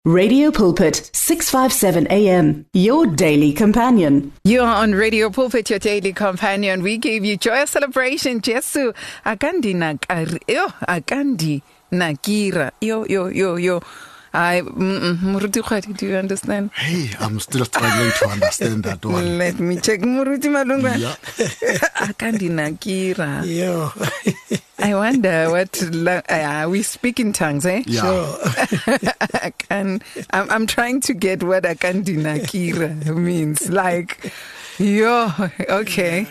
Radio Pulpit, 657 AM, your daily companion. You are on Radio Pulpit, your daily companion. We gave you joyous celebration. Jesu, akandi nakira. Yo. Muruti Khwati, do you understand? Hey, I'm still struggling to understand that one. Let me check. Muruti Malunga. Yeah. Akandi nakira. Yo. I wonder what we speak in tongues, eh? Yeah. Sure. I'm trying to get what akandi nakira means. Like, yo, okay.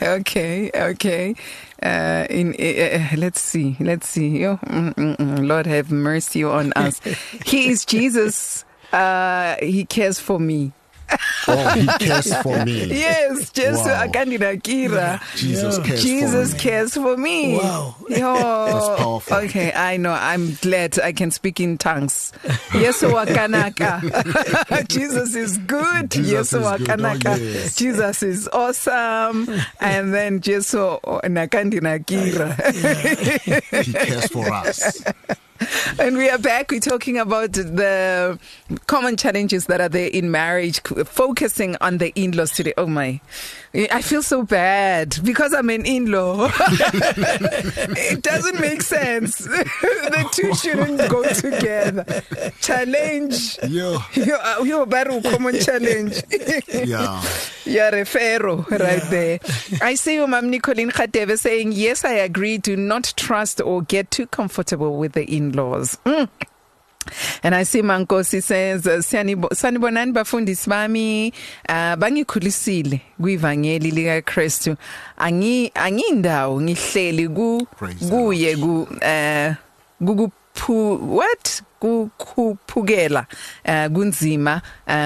Let's see. Yo, Lord have mercy on us. He is Jesus. He cares for me. Oh, he cares for me. Yes, Jesus. Wow. Akandi nakira. Jesus cares for me. Wow. Yo. That's powerful. Okay, I know. I'm glad I can speak in tongues. Yesu wakanaka. Jesus is good. Jesus Yesu is good. wakanaka. Oh, yes. Jesus is awesome. And then Jesu nakandi nakira. He cares for us. And we are back. We're talking about the common challenges that are there in marriage, focusing on the in-laws today. Oh my, I feel so bad because I'm an in-law. It doesn't make sense. The two shouldn't go together. Challenge. You're better common challenge. Yeah. You're a pharaoh right there. I see you, Mam Nicolene Khatebe, saying, yes, I agree. Do not trust or get too comfortable with the in-laws. And I see Mankosi says, sanibonani bafundisi bami, bangikhulisile kwivangeli lika Kristu. Angindawo ngihleli kuye kukuphukela kunzima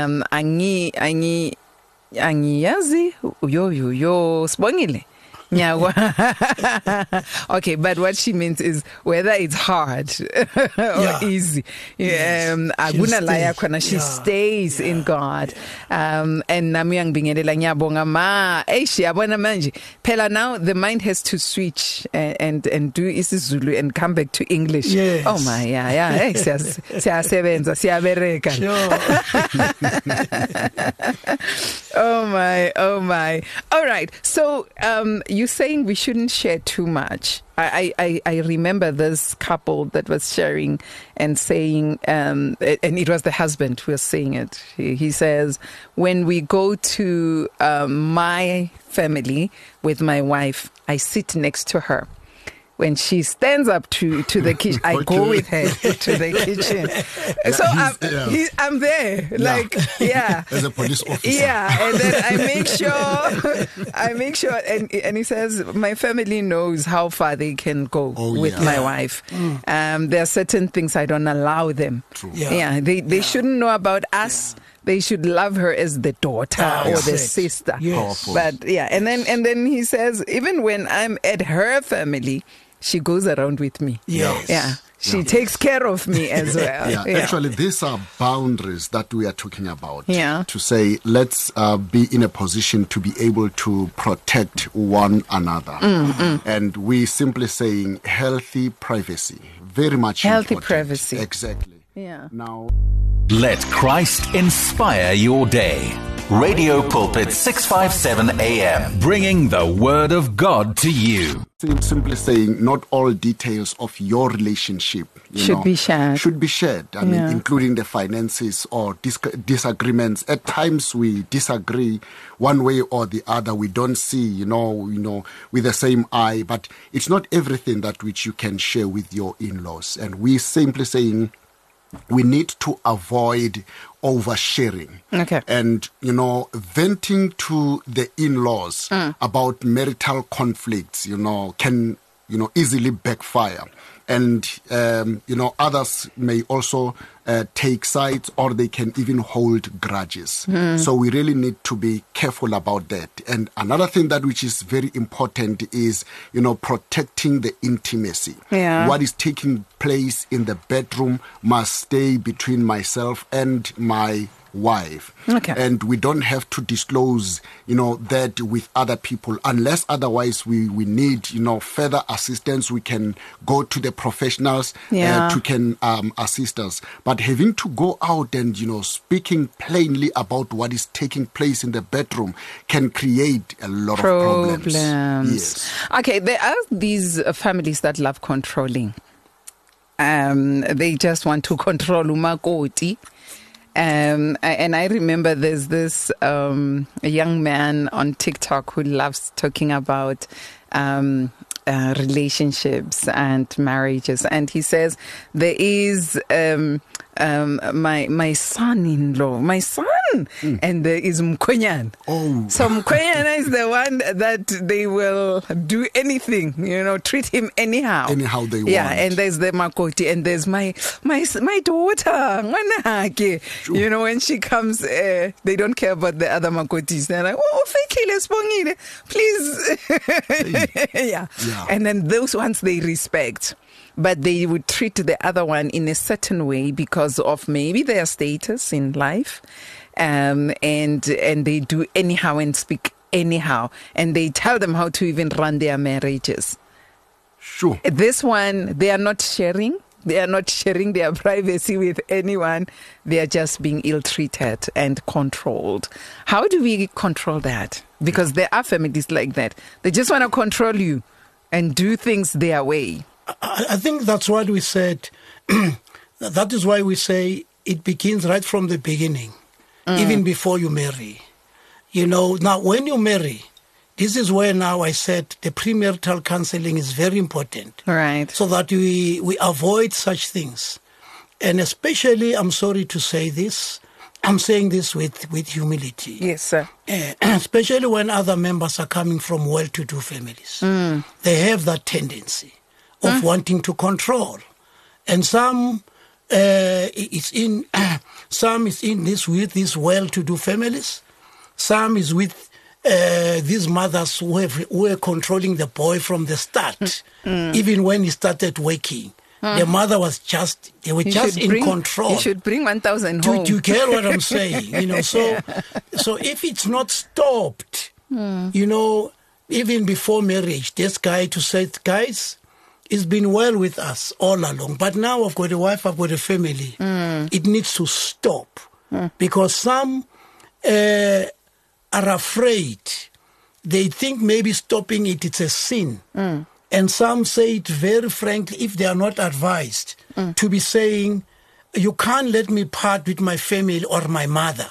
angiyazi yo sibongile. Okay, but what she means is whether it's hard or easy. She stays in God. And nami angibingelela ngiyabonga ma. Yabona manje. Phela now the mind has to switch and do isiZulu and come back to English. Yes. Oh my, yeah. Hey, siyasebenza, siyabereka. Oh my. All right. So, you're saying we shouldn't share too much. I remember this couple that was sharing and saying, and it was the husband who was saying it. He says, when we go to my family with my wife, I sit next to her. When she stands up to the kitchen, I go with her to the kitchen. So I'm there, like, as a police officer. Yeah, and then I make sure, and he says, my family knows how far they can go with my wife. There are certain things I don't allow them. True. They shouldn't know about us. They should love her as the daughter or the sister. Yes. But and then he says, even when I'm at her family, she goes around with me. Yes. Yeah. She takes care of me as well. Actually, these are boundaries that we are talking about. Yeah. To say, let's be in a position to be able to protect one another. And we simply saying healthy privacy. Very much healthy important. Privacy. Exactly. Yeah. Now, let Christ inspire your day. Radio Pulpit 657 AM, bringing the Word of God to you. Simply saying, not all details of your relationship should be shared. I mean, including the finances or disagreements. At times we disagree one way or the other. We don't see, with the same eye. But it's not everything that which you can share with your in-laws. And we simply saying, we need to avoid oversharing. Okay. And, venting to the in-laws about marital conflicts, can, easily backfire. And, others may also take sides, or they can even hold grudges. So we really need to be careful about that. And another thing that which is very important is, protecting the intimacy. Yeah. What is taking place in the bedroom must stay between myself and my wife. Okay. And we don't have to disclose, that with other people unless otherwise we need, further assistance. We can go to the professionals to can assist us. But having to go out and, speaking plainly about what is taking place in the bedroom can create a lot of problems. Yes. Okay, there are these families that love controlling. They just want to control umakoti. And I remember there's this young man on TikTok who loves talking about relationships and marriages, and he says there is my son-in-law, and there is Mkwenyan. Oh. So Mkwenyan is the one that they will do anything, treat him anyhow they want. Yeah, and there's the makoti, and there's my daughter, Ngwanake. Sure. When she comes, they don't care about the other makotis. They're like, please. Yeah. And then those ones they respect. But they would treat the other one in a certain way because of maybe their status in life. And they do anyhow and speak anyhow. And they tell them how to even run their marriages. Sure. This one, they are not sharing. They are not sharing their privacy with anyone. They are just being ill-treated and controlled. How do we control that? Because there are families like that. They just want to control you and do things their way. I think that's what we said. That is why we say it begins right from the beginning, even before you marry. Now when you marry, this is where now I said the premarital counseling is very important. Right. So that we avoid such things. And especially, I'm sorry to say this, I'm saying this with humility. Yes, sir. Especially when other members are coming from well-to-do families. They have that tendency of wanting to control. And some is in this with these well-to-do families. Some is with these mothers who were controlling the boy from the start, even when he started working. The mother was just in control. You should bring 1,000 home. Do you get what I'm saying? So if it's not stopped, even before marriage, this guy to say, guys, it's been well with us all along, but now I've got a wife, I've got a family. It needs to stop because some are afraid. They think maybe stopping it's a sin. And some say it very frankly, if they are not advised, to be saying, you can't let me part with my family or my mother.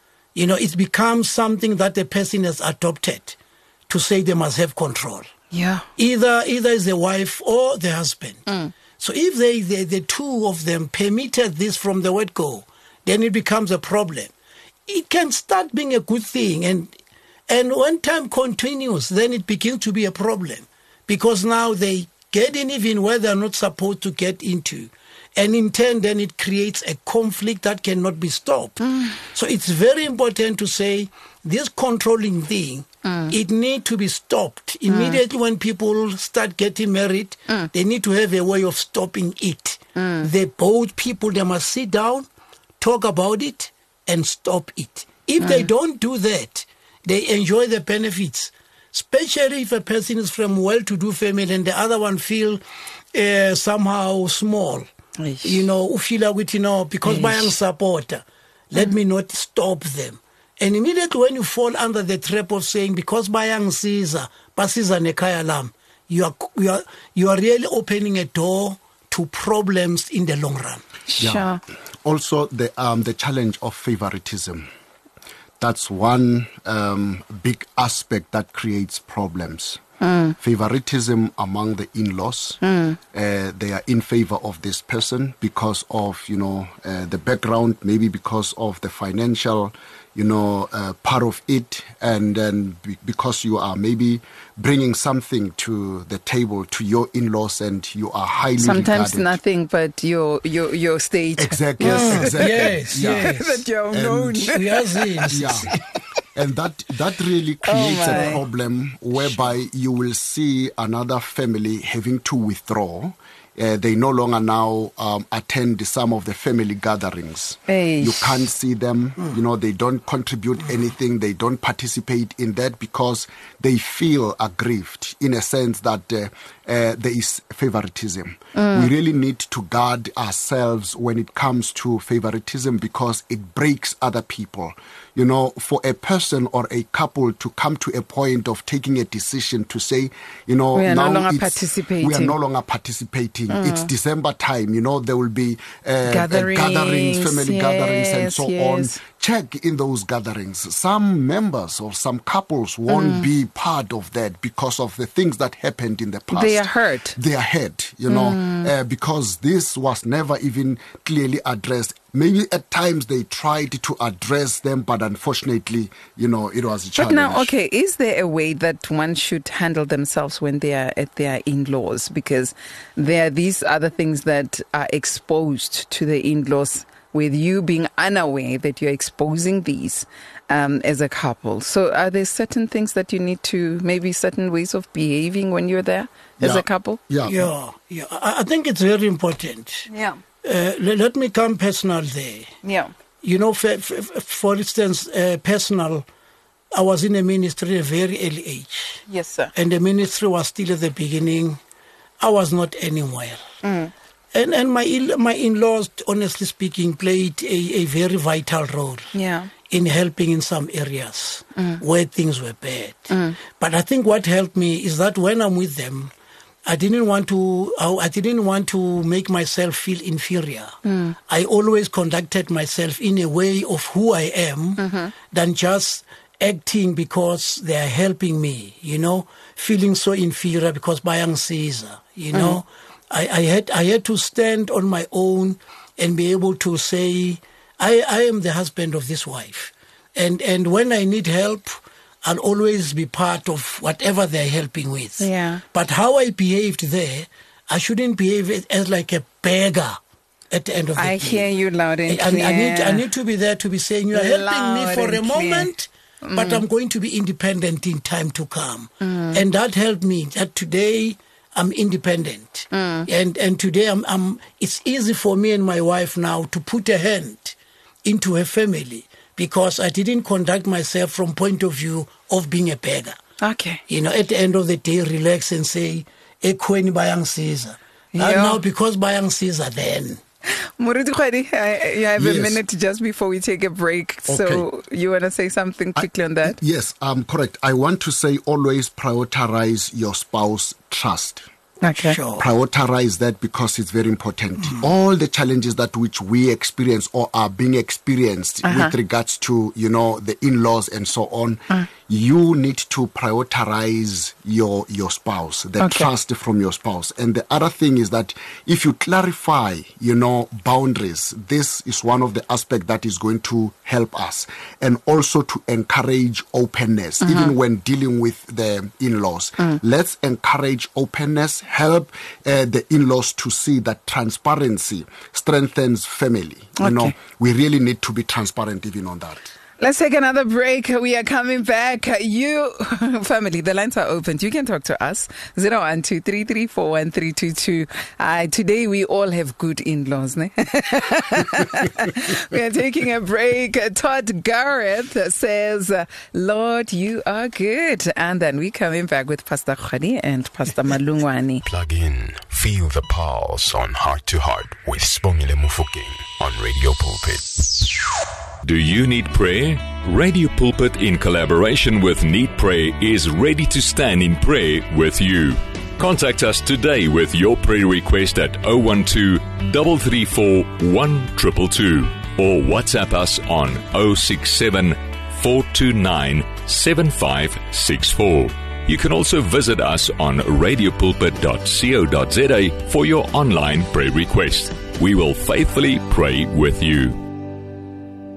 It becomes something that the person has adopted to say they must have control. Yeah. Either is the wife or the husband. So if the two of them permitted this from the word go, then it becomes a problem. It can start being a good thing, and when time continues, then it begins to be a problem because now they get in even where they're not supposed to get into. And in turn, then it creates a conflict that cannot be stopped. So it's very important to say this controlling thing, it needs to be stopped. Immediately when people start getting married, they need to have a way of stopping it. Both people, they must sit down, talk about it, and stop it. If they don't do that, they enjoy the benefits, especially if a person is from well-to-do family and the other one feel somehow small. Ufila with, because bayang supporter, let me not stop them. And immediately when you fall under the trap of saying, because bayang Caesar, basiza nekaya lam, you are really opening a door to problems in the long run. Sure. Also, the challenge of favoritism. That's one big aspect that creates problems. Favoritism among the in-laws. They are in favor of this person because of, the background, maybe because of the financial, part of it. And then because you are maybe bringing something to the table to your in-laws and you are highly sometimes regarded. Nothing but your state. Exactly. Yes. That you're known. Yeah. And that really creates a problem whereby you will see another family having to withdraw they no longer now attend some of the family gatherings. You can't see them. You know, they don't contribute anything. They don't participate in that because they feel aggrieved in a sense that there is favoritism. We really need to guard ourselves when it comes to favoritism because it breaks other people. You know, for a person or a couple to come to a point of taking a decision to say, you know, we are now no longer participating. We are no longer participating. It's December time, you know, there will be gatherings, family gatherings and so on. Check in those gatherings. Some members or some couples won't be part of that because of the things that happened in the past. They are hurt. They are hurt, you know, because this was never even clearly addressed. Maybe at times they tried to address them, but unfortunately, you know, it was a challenge. But now, okay, is there a way that one should handle themselves when they are at their in-laws? Because there are these other things that are exposed to the in-laws with you being unaware that you're exposing these as a couple. So are there certain things that you need to, maybe certain ways of behaving when you're there as a couple? Yeah. I think it's very important. Yeah. Let me come personal there. Yeah. You know, for instance, personal, I was in a ministry at a very early age. Yes, sir. And the ministry was still at the beginning. I was not earning well. And my in-laws, honestly speaking, played a very vital role in helping in some areas where things were bad. But I think what helped me is that when I'm with them, I didn't want to make myself feel inferior. I always conducted myself in a way of who I am than just acting because they are helping me, you know, feeling so inferior because Bayang Caesar, you know. I had to stand on my own and be able to say, I am the husband of this wife. And when I need help, I'll always be part of whatever they're helping with. Yeah. But how I behaved there, I shouldn't behave as like a beggar at the end of the day. I hear you loud and clear. I need to be there to be saying, you're helping me for a moment, but I'm going to be independent in time to come. And that helped me, that today I'm independent. And today it's easy for me and my wife now to put a hand into her family because I didn't conduct myself from point of view of being a beggar. Okay. You know, at the end of the day, relax and say, Ekweni Bayang Caesar. Now, because Bayang Caesar then. Moruti Khwedi, you have a minute just before we take a break. Okay. So you want to say something quickly on that? Yes, correct. I want to say always prioritize your spouse trust. Okay. Sure. Prioritize that because it's very important. All the challenges that which we experience or are being experienced with regards to, you know, the in-laws and so on, you need to prioritize your spouse, the trust from your spouse. And the other thing is that if you clarify, you know, boundaries, this is one of the aspects that is going to help us. And also to encourage openness, even when dealing with the in-laws. Let's encourage openness, help the in-laws to see that transparency strengthens family. You know, we really need to be transparent even on that. Let's take another break. We are coming back. You, family, the lines are open. You can talk to us. 012-334-1322. Today we all have good in-laws. Ne? We are taking a break. Todd Gareth says, Lord, you are good. And then we're coming back with Pastor Khwedi and Pastor Malungwane. Plug in. Feel the pulse on Heart to Heart with Sibongile Mofokeng on Radio Pulpit. Do you need prayer? Radio Pulpit, in collaboration with Need Pray, is ready to stand in prayer with you. Contact us today with your prayer request at 012-334-1222 or WhatsApp us on 067-429-7564. You can also visit us on radiopulpit.co.za for your online prayer request. We will faithfully pray with you.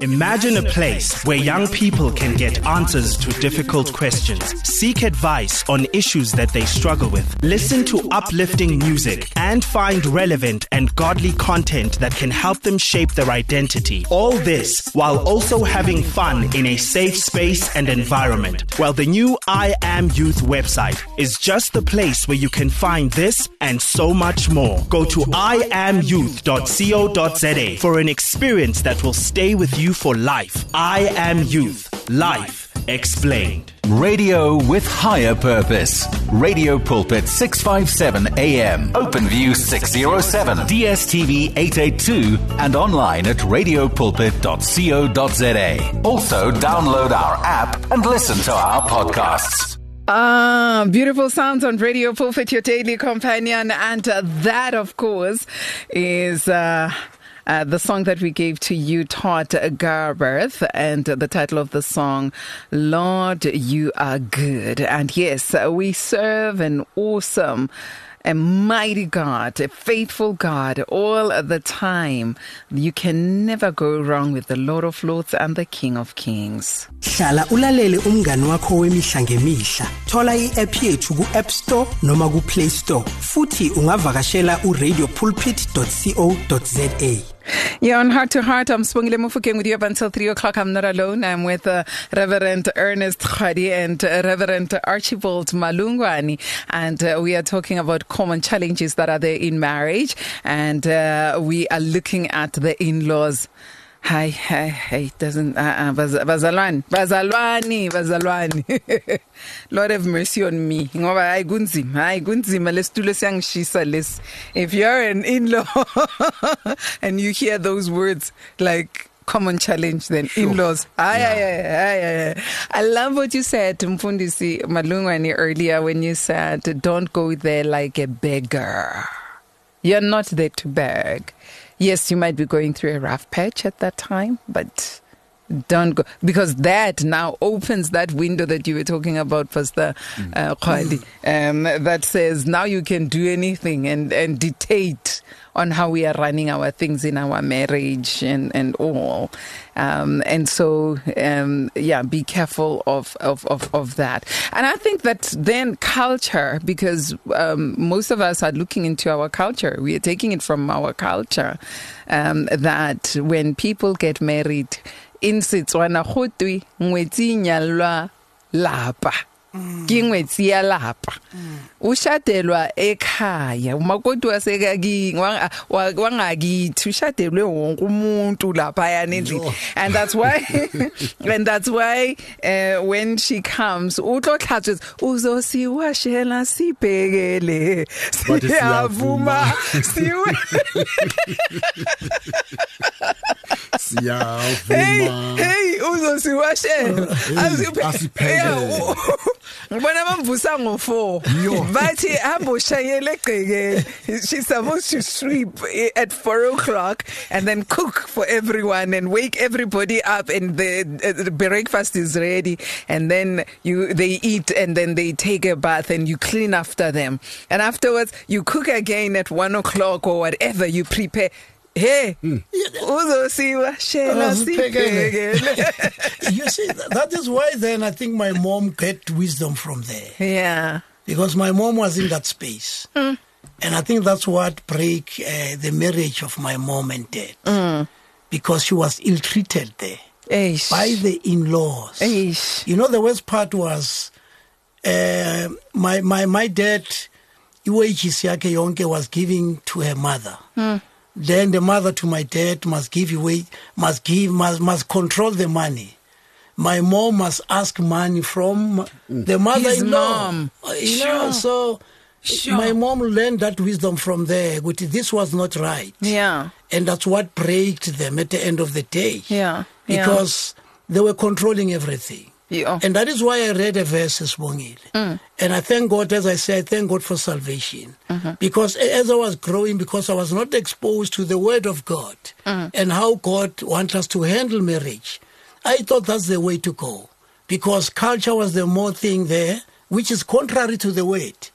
Imagine a place where young people can get answers to difficult questions, seek advice on issues that they struggle with, listen to uplifting music, and find relevant and godly content that can help them shape their identity. All this while also having fun in a safe space and environment. Well, the new I Am Youth website is just the place where you can find this and so much more. Go to iamyouth.co.za for an experience that will stay with you for life. I Am Youth. Life explained. Radio with higher purpose. Radio Pulpit 657 AM. OpenView 607. DSTV 882 and online at radiopulpit.co.za. Also download our app and listen to our podcasts. Beautiful sounds on Radio Pulpit, your daily companion. And that, of course, is the song that we gave to you, Todd Garberth, and the title of the song, Lord, You Are Good. And yes, we serve an awesome, a mighty God, a faithful God all the time. You can never go wrong with the Lord of Lords and the King of Kings. Hlala ulalele umngani wakho wemihla ngemihla. Thola i-app yethu ku-App Store noma ku-Play Store. Futhi ungavakashela uradioPulpit.co.za. Yeah, on Heart to Heart, I'm Spongile Mufokeng with you up until 3 o'clock. I'm not alone. I'm with Reverend Ernest Khadi and Reverend Archibald Malungwani. And we are talking about common challenges that are there in marriage. And we are looking at the in-laws. Hi, doesn't, Bazalwani. Lord have mercy on me. If you're an in-law and you hear those words like common challenge, then in-laws. I love what you said, Mfundisi Malungwani, earlier when you said, don't go there like a beggar. You're not there to beg. Yes, you might be going through a rough patch at that time, but don't go, because that now opens that window that you were talking about, Pastor Khali, that says now you can do anything and dictate on how we are running our things in our marriage and all. And so, be careful of that. And I think that then culture, because most of us are looking into our culture, we are taking it from our culture, that when people get married, in Setswana khotwe ngwetsi nyalwa lapa ke ngwetsi ya lapa ushatelwa ekhaya umakoti wasekaki wangakithi ushatelwe wonke umuntu lapha yanendlini. And that's why when she comes utlotlhatswe uzosiwashela sibhekele siyavuma siwe hey uzosiwashela asiphele ngibona bamvusa ngo4 bathi hamba ushayele egcekeni. She's supposed to sweep at 4 o'clock and then cook for everyone and wake everybody up, and the breakfast is ready, and then they eat, and then they take a bath and you clean after them, and afterwards you cook again at 1 o'clock or whatever you prepare. Hey, you see, that is why then I think my mom get wisdom from there. Yeah. Because my mom was in that space. And I think that's what break the marriage of my mom and dad. Because she was ill-treated there by the in-laws. You know, the worst part was my dad, iwages yake yonke was giving to her mother. Then the mother to my dad must control the money. My mom must ask money from the mother-in-law. Mom. So my mom learned that wisdom from there. But this was not right. Yeah. And that's what breaked them at the end of the day. Yeah. Because they were controlling everything. Yeah. And that is why I read a verse this morning. And I thank God, as I said, thank God for salvation. Because as I was growing, because I was not exposed to the Word of God and how God wants us to handle marriage, I thought that's the way to go. Because culture was the more thing there, which is contrary to the Word.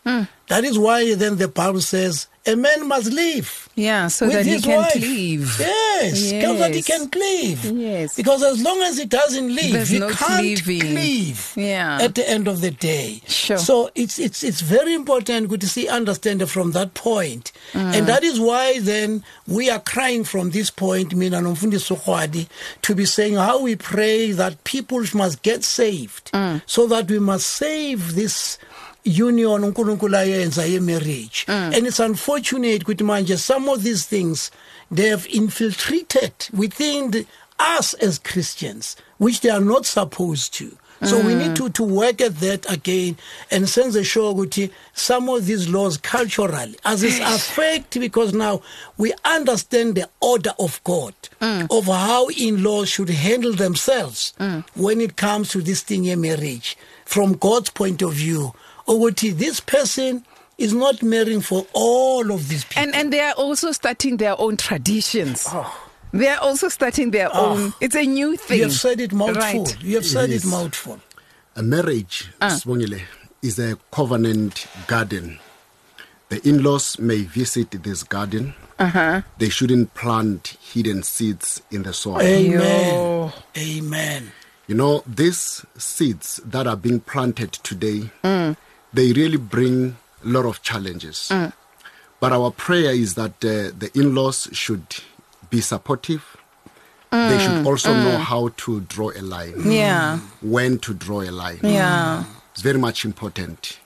That is why then the Bible says a man must live. Yeah, so with that he his can wife. cleave. Yes, so that he can cleave. Yes. Because as long as he doesn't leave, There's he no can't cleaving. cleave Yeah. at the end of the day. Sure. So it's very important to see, understand it from that point. And that is why then we are crying from this point, mina nomfundisi Sokhwadi, to be saying how we pray that people must get saved, so that we must save this union uNkulunkulu ayenza ye-marriage. And it's unfortunate ukuthi manje some of these things they have infiltrated within us as Christians, which they are not supposed to. So we need to work at that again and sense the show ukuthi some of these laws culturally as it's affect, because now we understand the order of God of how in-laws should handle themselves when it comes to this thing in marriage from God's point of view. Ukuthi this person is not marrying for all of these people. And they are also starting their own traditions. They are also starting their own. It's a new thing. You have said it mouthful. Right. You have said it mouthful. A marriage, Sibongile, is a covenant garden. The in-laws may visit this garden. They shouldn't plant hidden seeds in the soil. Amen. Amen. You know, these seeds that are being planted today, they really bring a lot of challenges. But our prayer is that the in-laws should be supportive. They should also know how to draw a line. Yeah. When to draw a line. Yeah. It's very much important.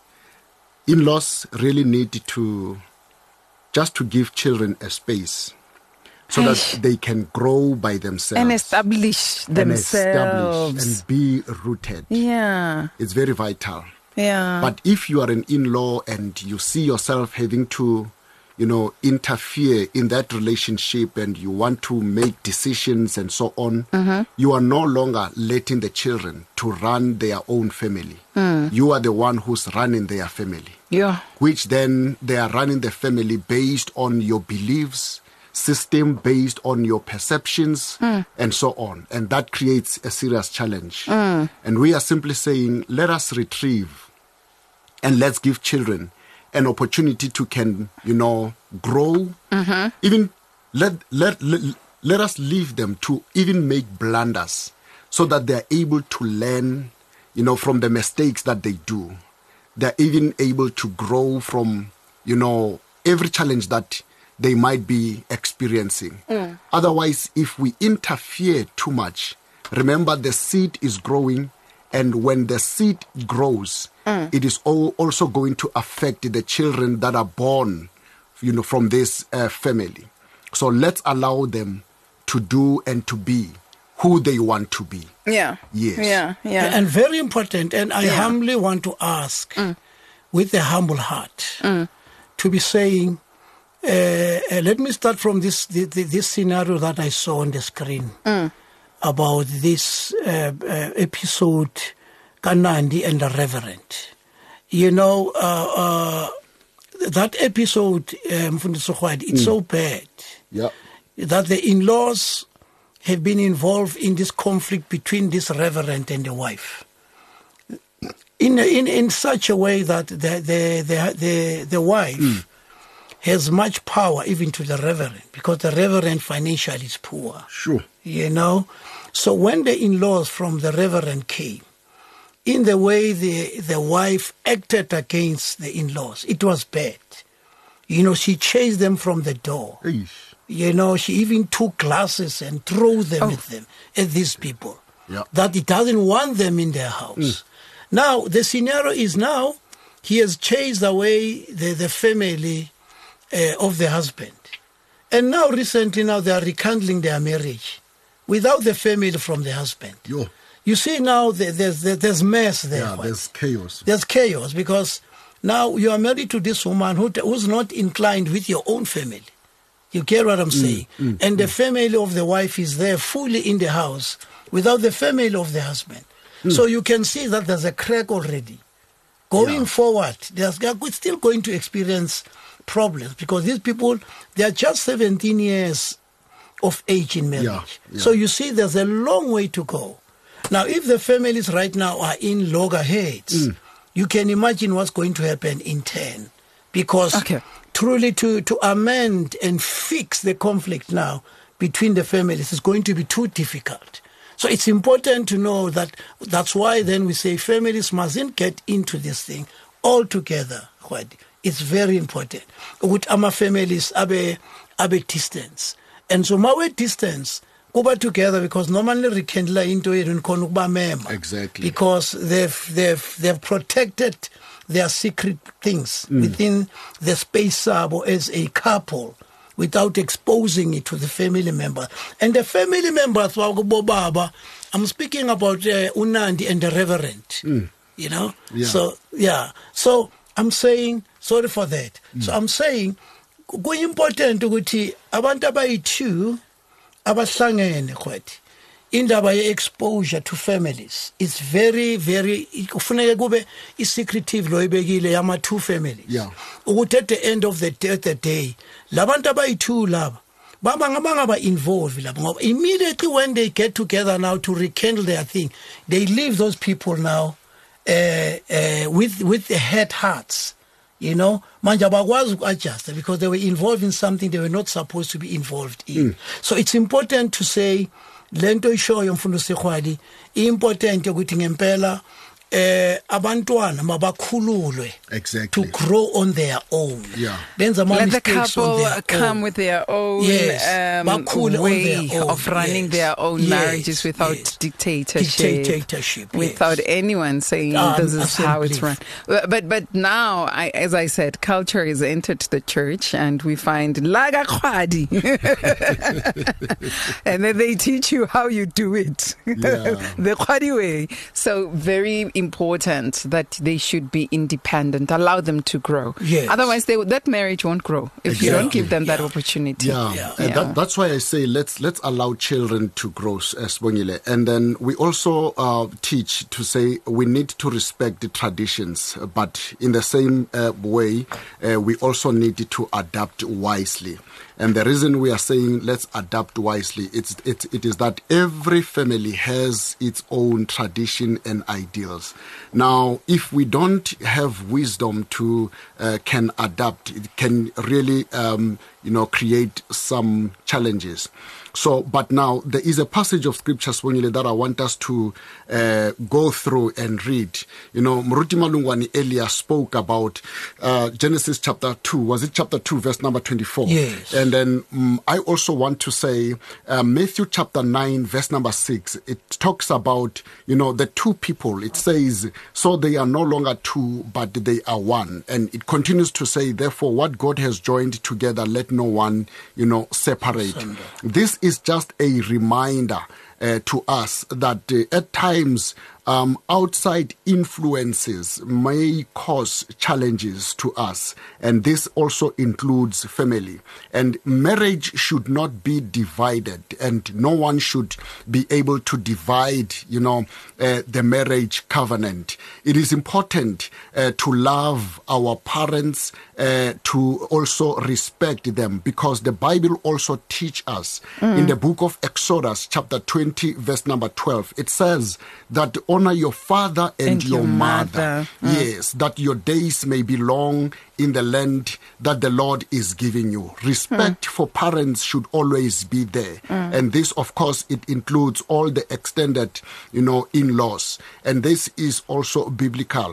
In-laws really need to just to give children a space so that they can grow by themselves. And establish themselves. And be rooted. Yeah. It's very vital. Yeah. But if you are an in-law and you see yourself having to, interfere in that relationship and you want to make decisions and so on, you are no longer letting the children to run their own family. You are the one who's running their family. Yeah. Which then they are running the family based on your beliefs, system based on your perceptions and so on. And that creates a serious challenge. And we are simply saying, let us retrieve and let's give children an opportunity to grow. Even let us leave them to even make blunders so that they are able to learn, from the mistakes that they do. They're even able to grow from, every challenge that they might be experiencing. Otherwise, if we interfere too much, remember the seed is growing, and when the seed grows, it is also going to affect the children that are born, from this family. So let's allow them to do and to be who they want to be. Yeah. Yes. Yeah. Yeah. And very important, and I humbly want to ask, with a humble heart, to be saying, let me start from this scenario that I saw on the screen about this episode, Kanandi and the Reverend. That episode, Mfundisi Sokhwadi, it's so bad that the in-laws have been involved in this conflict between this reverend and the wife in such a way that the wife has much power even to the reverend, because the reverend financially is poor. Sure. So when the in-laws from the reverend came, in the way the wife acted against the in-laws, it was bad. She chased them from the door. Eesh. She even took glasses and threw them at these people. That he doesn't want them in their house. Now, the scenario is now he has chased away the family of the husband. And now recently they are rekindling their marriage without the family from the husband. You see now there's mess there. Yeah, there's chaos. There's chaos because now you are married to this woman who's not inclined with your own family. You get what I'm saying? And the family of the wife is there fully in the house without the family of the husband. So you can see that there's a crack already. Going forward, they're still going to experience problems because these people, they are just 17 years of age in marriage. So you see there's a long way to go. Now, if the families right now are in loggerheads, you can imagine what's going to happen in 10, because truly to amend and fix the conflict now between the families is going to be too difficult. So it's important to know that that's why then we say families mustn't get into this thing altogether. It's very important. With our families abe distance. And so my distance go together because normally rekindle into it and exactly, because they've protected their secret things within the space as a couple without exposing it to the family member. And the family members, I'm speaking about Unandi and the Reverend, you know? Yeah. So I'm saying, sorry for that. So I'm saying, going important to abantu abayi-2 abahlangene khwethu indaba ye-exposure to families is very very kufuneka kube i-secretive lo ibekile yama-2 families ukuthi at the end of the day labantu abayi-2 laba bangaba involved laba ngoba immediately when they get together now to rekindle their thing, they leave those people now with the head hearts. You know, manje abakwazi uku-adjust because they were involved in something they were not supposed to be involved in. So it's important to say, lento ishoyo mfundisi Khwadi, important ukuthi ngempela abantwana mabakhululwe to grow on their own. Let the couple come with their own way of running their own marriages without dictatorship, without anyone saying this is how it's run. But now, as I said, culture has entered the church and we find Laga Khwadi. And then they teach you how you do it. The Khwadi way. So very important that they should be independent. Allow them to grow. Otherwise, that marriage won't grow if you don't give them that opportunity. That's why I say let's allow children to grow, Sibongile. And then we also teach to say we need to respect the traditions, but in the same way, we also need to adapt wisely. And the reason we are saying let's adapt wisely, it is that every family has its own tradition and ideals. Now, if we don't have wisdom to can adapt, it can really create some challenges. So, but now there is a passage of scripture that I want us to go through and read. You know, Muruti Malungwani earlier spoke about Genesis chapter 2. Was it chapter 2, verse number 24? Yes. And then I also want to say Matthew chapter 9, verse number 6. It talks about, the 2 people. It says, so they are no longer 2, but they are 1. And it continues to say, therefore, what God has joined together, let no one, separate. This is just a reminder to us that at times outside influences may cause challenges to us, and this also includes family. And marriage should not be divided, and no one should be able to divide, the marriage covenant. It is important to love our parents, to also respect them, because the Bible also teaches us in the book of Exodus, chapter 20, verse number 12. It says that honor your father and your mother. Yes, that your days may be long in the land that the Lord is giving you. Respect for parents should always be there. And this, of course, it includes all the extended, in-laws. And this is also biblical.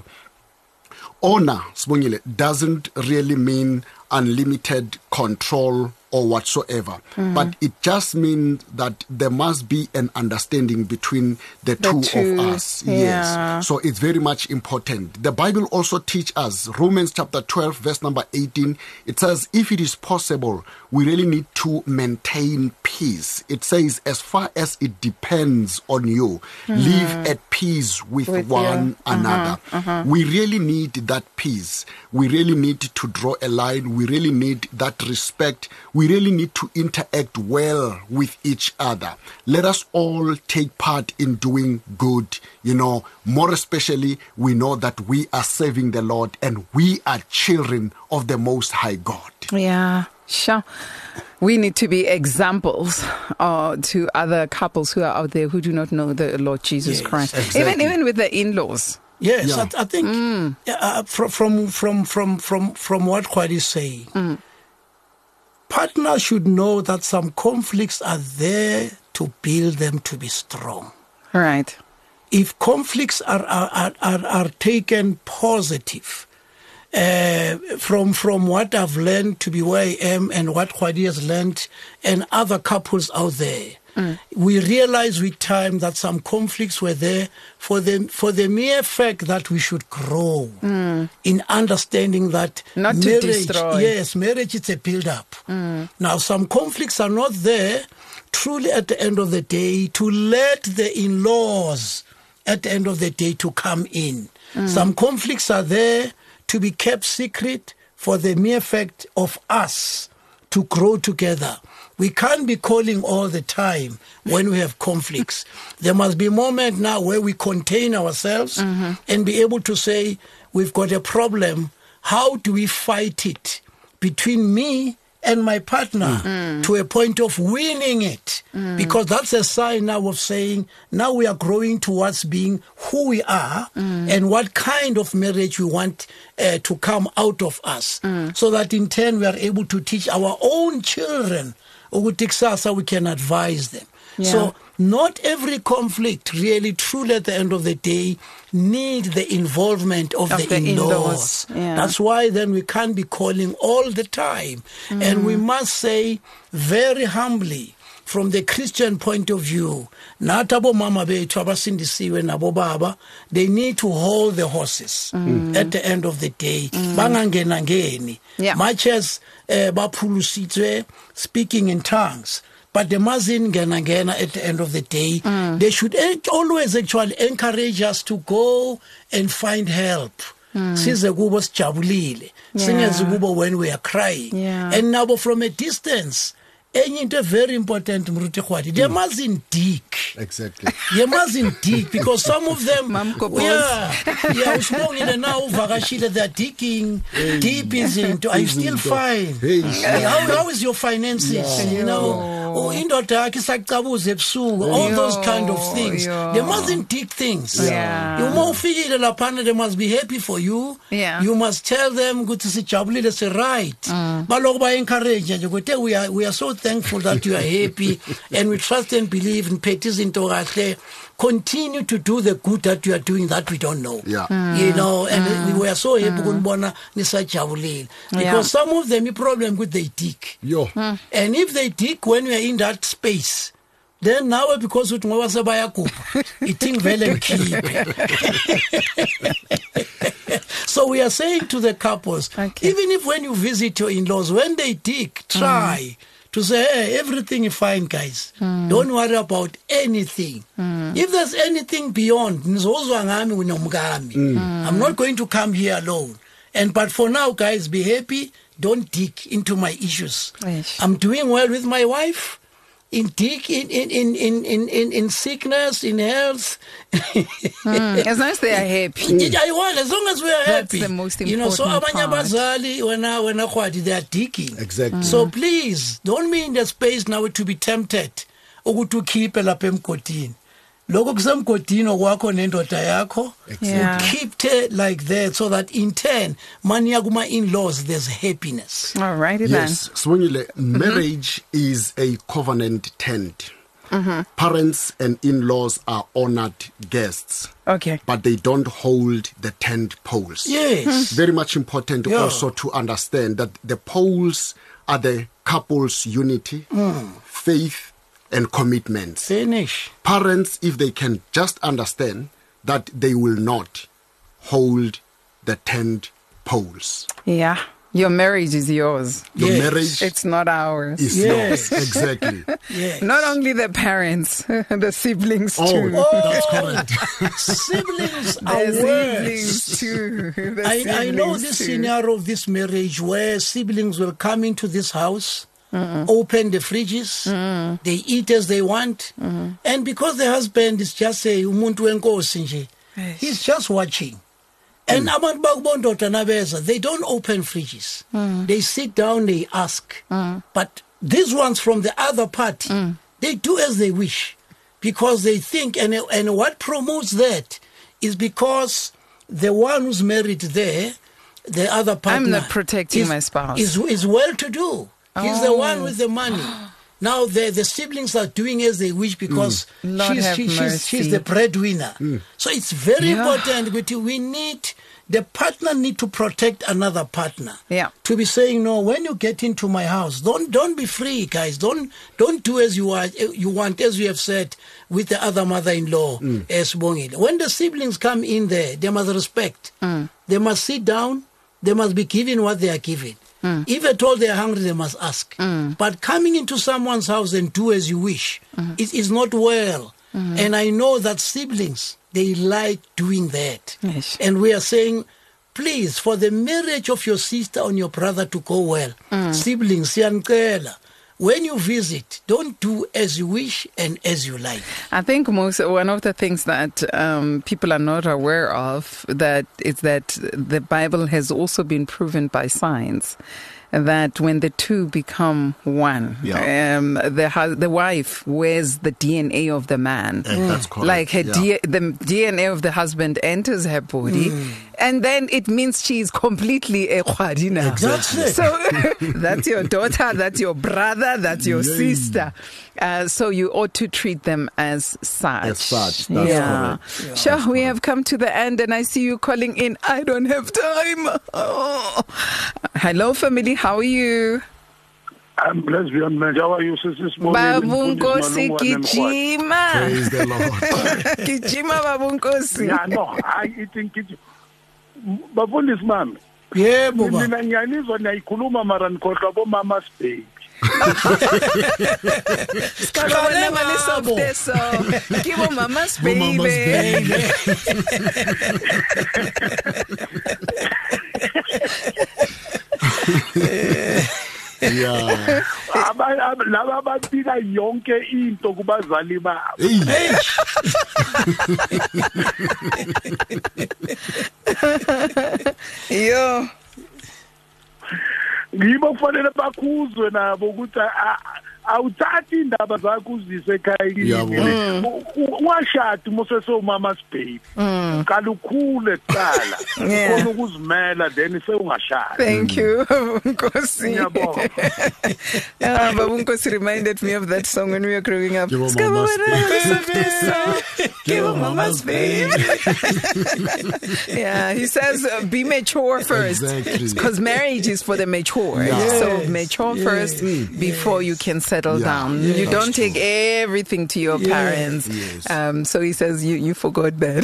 Honor, Sibongile, doesn't really mean unlimited control or whatsoever, but it just means that there must be an understanding between the two of us. Yes, so it's very much important. The Bible also teaches us, Romans chapter 12, verse number 18, it says, if it is possible, we really need to maintain peace. It says, as far as it depends on you, live at peace with one another. We really need that peace. We really need to draw a line. We really need that respect. We really need to interact well with each other. Let us all take part in doing good. More especially, we know that we are serving the Lord and we are children of the Most High God. Yeah, sure. We need to be examples to other couples who are out there who do not know the Lord Jesus Christ. Exactly. Even with the in-laws. Yes, Yeah. I think from what Khwadi is saying, partners should know that some conflicts are there to build them to be strong. Right. If conflicts are taken positive, from what I've learned to be where I am and what Khwadi has learned and other couples out there, we realize with time that some conflicts were there for the mere fact that we should grow in understanding that Not to marriage, destroy. yes, marriage is a build-up. Now, some conflicts are not there truly at the end of the day to let the in-laws at the end of the day to come in. Some conflicts are there to be kept secret for the mere fact of us to grow together. We can't be calling all the time when we have conflicts. There must be a moment now where we contain ourselves and be able to say, we've got a problem. How do we fight it between me and my partner to a point of winning it? Because that's a sign now of saying, now we are growing towards being who we are and what kind of marriage we want to come out of us. So that in turn we are able to teach our own children, so we can advise them. Yeah. So not every conflict really truly at the end of the day need the involvement of the in-laws. Yeah. That's why then we can't be calling all the time. And we must say very humbly, from the Christian point of view, natabo mama bethu abasindisiwe nabo baba, they need to hold the horses at the end of the day. Bangangena. Yeah. Much as baphulusitswe speaking in tongues, but the mazin gena at the end of the day, they should always actually encourage us to go and find help. Size kubo sijabulile, singezi kubo when we are crying. Yeah. And now from a distance, enye into very important, Mruti Khwadi, they mustn't dig. Exactly. They mustn't dig because some of them, Mamko usibongile now uvakashile, they're digging deep into. Are you still fine? How is your finances? You know, indoda yakhe isakucabuza ebusuku, all those kind of things. They mustn't dig things. You ufikile laphana, they must be happy for you. Yeah. You must tell them ukuthi sijabulile, say right. Baloko ba encourage nje ukuthi we are so thankful that you are happy and we trust and believe in Petis into kahle. Continue to do the good that you are doing that we don't know. Yeah. You know, and we were so happy kunibona nisajabulile. Because some of them, the problem with they dig. Yo. And if they dig when we are in that space, then now because it ngoba sebayagubha, ithi vele ngikhiphe. So we are saying to the couples, even if when you visit your in-laws, when they dig, try to say, hey, everything is fine, guys. Don't worry about anything. If there's anything beyond, I'm not going to come here alone. But for now, guys, be happy. Don't dig into my issues. I'm doing well with my wife. In sickness, in health. As long as they are happy. As long as we are happy. That's the most important You know, so abanye part. abazali when Khwadi, they are digging. Exactly. So please don't be in the space now to be tempted ukuthi ukhiphe lapha emgodini. Lokho kusemgodini okwakho nendoda yakho, Yeah. keep it like that so that in turn mani yakuma in-laws there's happiness. All righty Yes, Swingile, marriage is a covenant tent. Parents and in-laws are honored guests, then. Okay. but they don't hold the tent poles. Yes. Very much important Yeah. also to understand that the poles are the couple's unity, faith, and commitments. Finish. Parents, if they can just understand that they will not hold the tent poles. Yeah. Your marriage is yours. Your Yes. marriage It's not ours. is Yes. yours. Exactly. Yes. Not only the parents, the siblings too. That's correct. Siblings are The worse. siblings too. The I know siblings this too. scenario of this marriage where siblings will come into this house, open the fridges, they eat as they want, and because the husband is just a umuntu wenkosi nje, he's just watching. And abantu bakubondoda nabeza, they don't open fridges. They sit down, they ask. But these ones from the other party, they do as they wish because they think, and what promotes that is because the one who's married there, the other partner, I'm not protecting my spouse. Is well to do. He's the one with the money. Now the siblings are doing as they wish because she's the breadwinner. So it's very important. We need the partner need to protect another partner. Yeah. To be saying no when you get into my house. Don't be free, guys. Don't do as you want, as you have said with the other mother-in-law, as Bongile. When the siblings come in there, they must respect. They must sit down. They must be given what they are given. If at all they are hungry, they must ask. But coming into someone's house and do as you wish, it is not well. And I know that siblings, they like doing that. Yes. And we are saying, please, for the marriage of your sister and your brother to go well, siblings, siyanicela, when you visit, don't do as you wish and as you like. I think one of the things that people are not aware of is that the Bible has also been proven by science that when the two become one, the wife wears the DNA of the man. That's correct. Like the DNA of the husband enters her body, and then it means she's completely a khwadina. Exactly. So that's your daughter, that's your brother, that's your sister. So you ought to treat them as such. As such, that's correct. Sure, we have come to the end, and I see you calling in. I don't have time. Oh. Hello, family. How are you? I'm blessed beyond measure. How are you, Sister Small? Babunkosi Kijima. Praise the Lord. Kijima Babunkosi. Yeah, no, I think Kijima. Bafundisi mami. Yebo baba. Mina ngiyanizwa niyayikhuluma mara nikhohlwa bomama's baby. Skabona malisobde so. Kibo mama's baby. Yeah. Laba babika yonke into kubazali babo. Yo. Ngibo kufanele bakhuzwe nabo ukuthi awuthathi indaba zakho uzise ekhaya. Washada Moses mama's baby. Qala ukhule kuqala. Khona ukuzimela then sewungashada. Thank you, Nkosi. Ngiyabonga. Babunkosi reminded me of that song when we were growing up. Give mama's baby. Yeah, he says be mature first. Exactly. Because marriage is for the mature. Yeah. So mature first before you can settle down. You don't take everything to your parents. Yes. So he says you forgot that.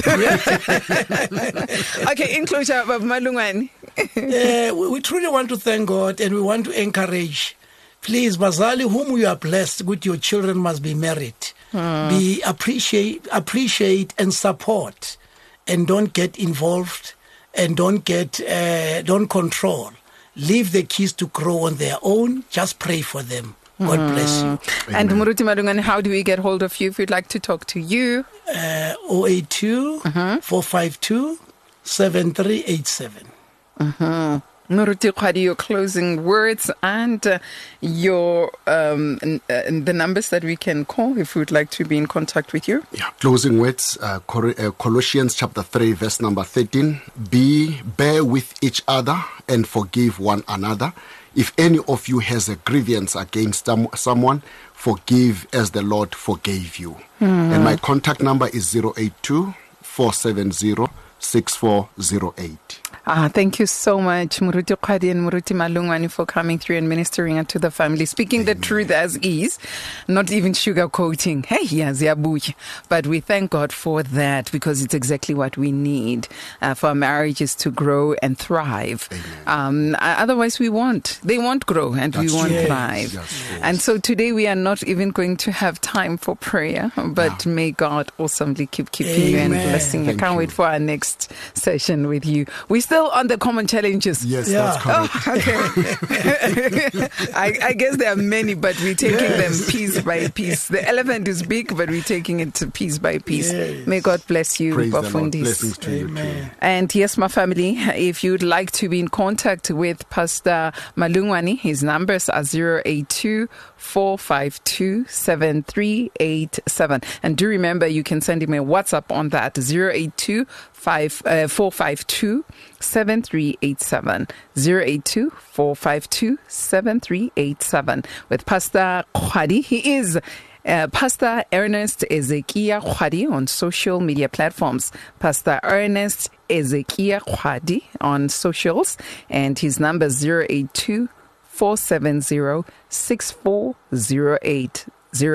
Okay, in closure, Malungani. We truly want to thank God and we want to encourage. Please, Bazali, whom you are blessed with, your children must be married. Be appreciate and support, and don't get involved and don't control. Leave the kids to grow on their own. Just pray for them. God bless you. And Muruti Malungani, how do we get hold of you if we'd like to talk to you? 082 452 7387. Muruti Khwadi, your closing words and your the numbers that we can call if we would like to be in contact with you. Yeah, closing words, Colossians chapter 3, verse number 13. Bear with each other and forgive one another. If any of you has a grievance against someone, forgive as the Lord forgave you. And my contact number is 082 470 6408. Thank you so much, Muruti Khwadi and Muruti Malungani, for coming through and ministering to the family, speaking the truth as is, not even sugarcoating. Hey, yes, but we thank God for that because it's exactly what we need for our marriages to grow and thrive. Otherwise, they won't grow and we won't thrive. Yes. And so today we are not even going to have time for prayer, but may God awesomely keep keeping you and blessing you. I can't wait for our next session with you. We still on the common challenges. Yes, that's correct. Oh, okay. I guess there are many, but we're taking them piece by piece. The elephant is big, but we're taking it piece by piece. Yes. May God bless you, Praise the Lord. Bafundis. Blessings to you too. And yes, my family, if you'd like to be in contact with Pastor Malungani, his numbers are 082 452 7387. And do remember, you can send him a WhatsApp on that, 082 082-452-7387. 082-452-7387 with Pastor Khwadi. He is Pastor Ernest Ezekiah Khwadi on social media platforms. Pastor Ernest Ezekiah Khwadi on socials, and his number is 082-470-6408.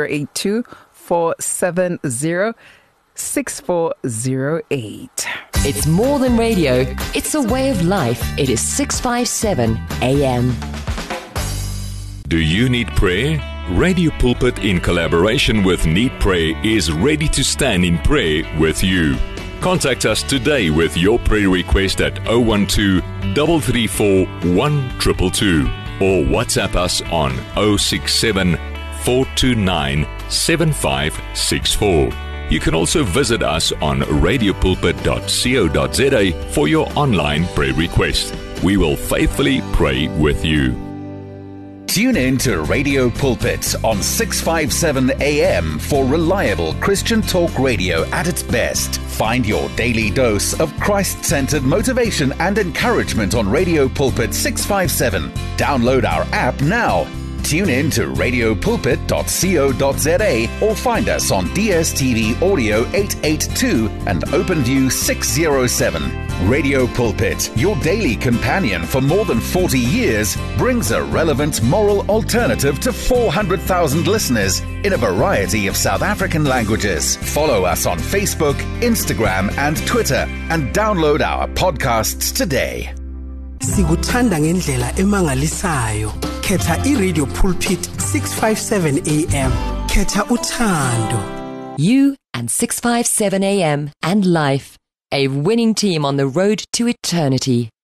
082-470-6408. It's more than radio, it's a way of life. It is 657 AM. Do you need prayer? Radio Pulpit, in collaboration with Need Pray, is ready to stand in prayer with you. Contact us today with your prayer request at 012 334 1222 or WhatsApp us on 067 429 7564. You can also visit us on radiopulpit.co.za for your online prayer request. We will faithfully pray with you. Tune in to Radio Pulpit on 657 AM for reliable Christian talk radio at its best. Find your daily dose of Christ-centered motivation and encouragement on Radio Pulpit 657. Download our app now. Tune in to radiopulpit.co.za or find us on DSTV Audio 882 and OpenView 607. Radio Pulpit, your daily companion for more than 40 years, brings a relevant moral alternative to 400,000 listeners in a variety of South African languages. Follow us on Facebook, Instagram, and Twitter, and download our podcasts today. Sikuthanda ngendlela emangalisayo. Khetha iRadio Pulpit 657 AM. Khetha uthando. You and 657 AM and life. A winning team on the road to eternity.